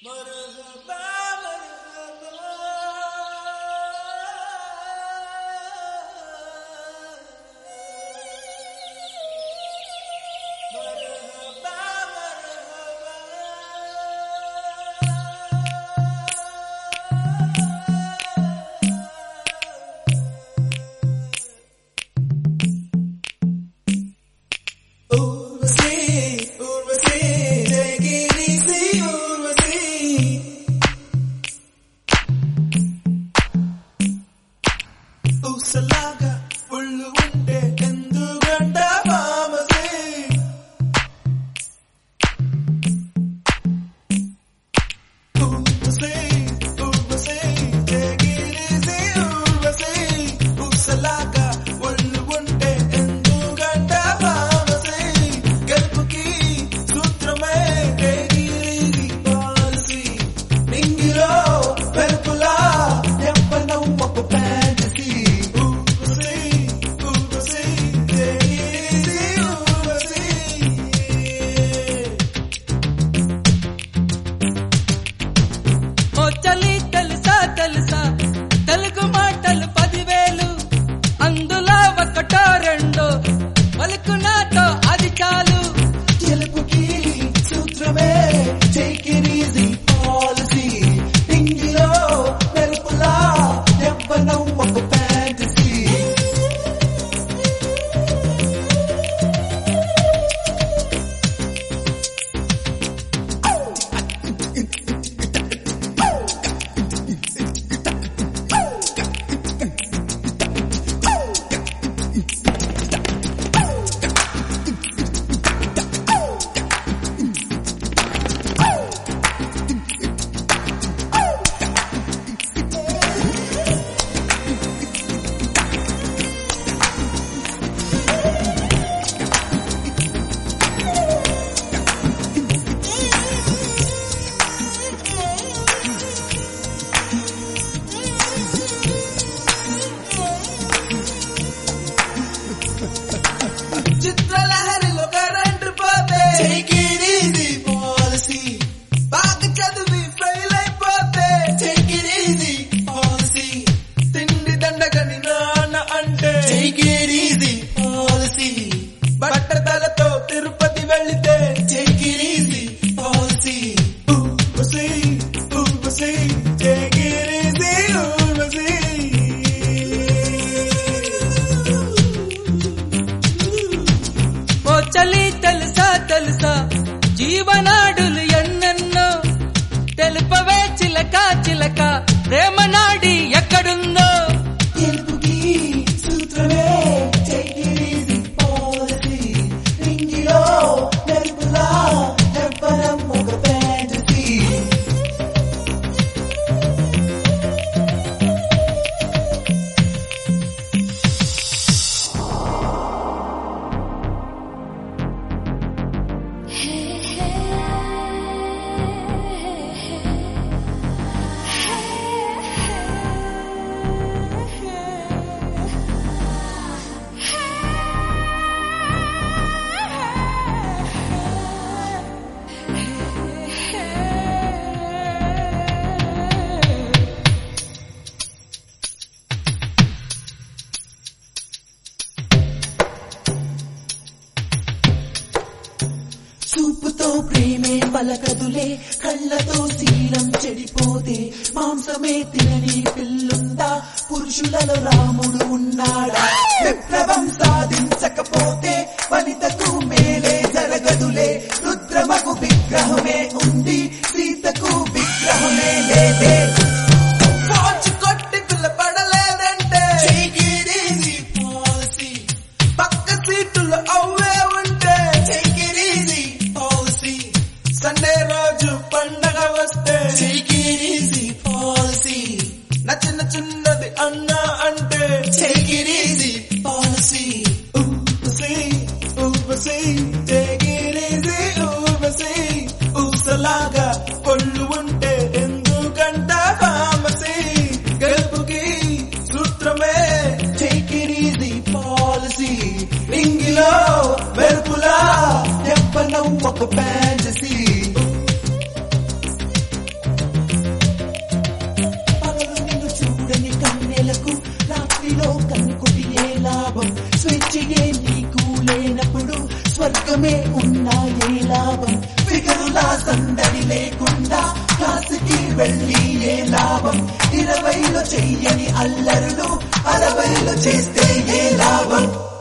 జీవనాడులు ఎన్నెన్నో తెలుపవే చిలక చిలక ప్రేమ నాడి ఎక్కడుందో తెలుపుకి సూత్రమే take it easy policy రింగిలో మెరుపులా చెప్పడం ఒక fantasy చూపుతో ప్రేమే పలకదులే కళ్ళతో శీలం చెడిపోతే మాంసమే తినని పిల్లుందా పురుషులలో రాముడు ఉన్నాడా విప్లవం సాధించకపోతే వనితకు మేలే జరగదులే రుద్రమకు విగ్రహమే ఉంది సీతకు విగ్రహమే లేదే పడలేదంటే పక్క సీటులో అవే ఉంటే సండే రోజు పండగ వస్తే నచ్చిన చిన్నది అన్నా అంటే పాలసీ ఊసలాగా కొళ్ళు ఉంటే ఎందుకంట ఫామసీ గెలుపుకి సూత్రమే take it easy పాలసీ రింగిలో మెరుపులా చెప్పనం ఒక fantasy రుచియే నీకు లేనప్పుడు స్వర్గమే ఉన్నా ఏ లాభం ఫిగరులా సందడి లేకుండా క్లాసుకి వెళ్ళి ఏ లాభం 20లో చెయ్యని అల్లరులు 60లో చేస్తే ఏ లాభం